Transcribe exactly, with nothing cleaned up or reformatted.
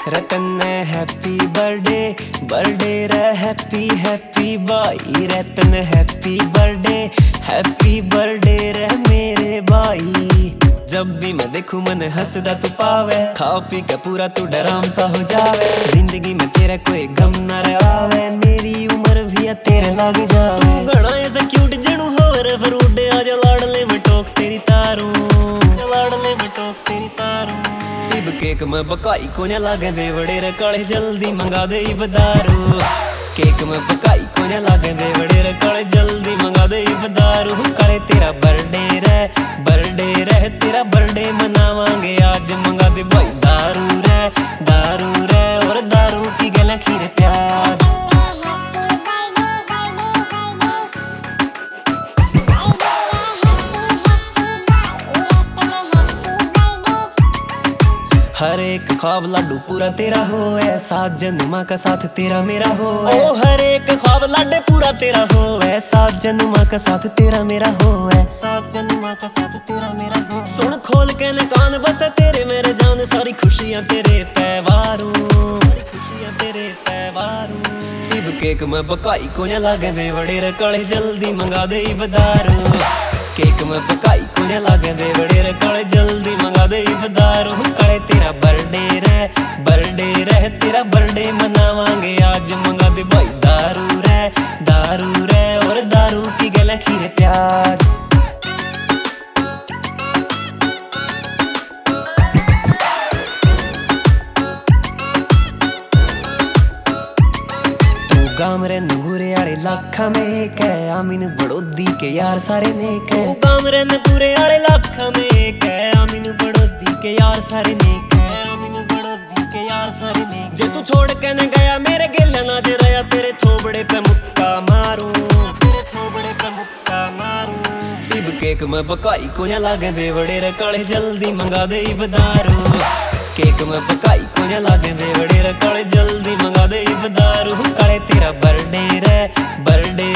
रतन happy birthday birthday रे happy happy भाई Ratan happy birthday happy birthday रे मेरे भाई। जब भी मैं देखूं मन हंसदा तू पावे, खा पी के पूरा तू डराम सा हो जावे। जिंदगी में तेरा कोई गम न आवे, मेरी उम्र भी है तेरे लग जावे। तू घना ऐसा क्यूट जणू होवे फ्रूट, आज लाडले में टोक तेरी तारू, लाडले में टोक तेरी तारू। इब केक में बकाई को न लागे बेवड़े रे काले, जल्दी मंगा दे इब दारू। केक में बकाई को न लागे बेवड़े रे काले, जल्दी मंगा दे इब दारू। काले तेरा बर्थडे रे बर्थडे रे तेरा बर्थडे मनावांगे आज, मंगा दे भाई दारू रे दारू रे और दारू की गला खीर प्यार। हर एक ख्वाब लाडू पूरा तेरा हो है, सात जन्मां का साथ तेरा मेरा हो है। ओ हर एक ख्वाब लाडे पूरा तेरा हो है, सात जन्मां का साथ तेरा मेरा हो है, सात जन्मां का साथ तेरा मेरा हो। सुन खोल के न कान बस तेरे मेरे जान, सारी खुशियां तेरे पैवारू, सारी खुशियां तेरे पैवारू। इब केक में बकाई को न लागे बेवड़े रे काले, जल्दी मंगा दे इब दारू। केक में बकाई को न लागे बेवड़े रे काले, जल्दी मंगा दे इब दारू। काले तेरा बर्थडे रे बर्थडे रे तेरा बर्थडे मनावांगे आज, मंगा दे भाई दारू रे दारू रे और दारू की गला खीर प्यार। गाम रे नगूरे आले लाखा में एक है, आमीन बड़ोदी के यार सारे नेक है। गाम रे नगूरे आले लाखा में एक है, आमीन बड़ोदी के यार सारे नेक है, आमीन बड़ोदी के यार सारे नेक। जे तू छोड़ के न गया मेरे गिला ना जे रहा, तेरे थोबड़े पे मुक्का मारूं, तेरे थोबड़े पे मुक्का मारूं। इब केक में बकाई को न लागे बेवड़े रे काले, जल्दी मंगा दे इब दारू। केक में बकाई को न लागे बेवड़े रे काले, जल्दी मंगा दे इब दारू। काले तेरा बर्थडे रे बर्थडे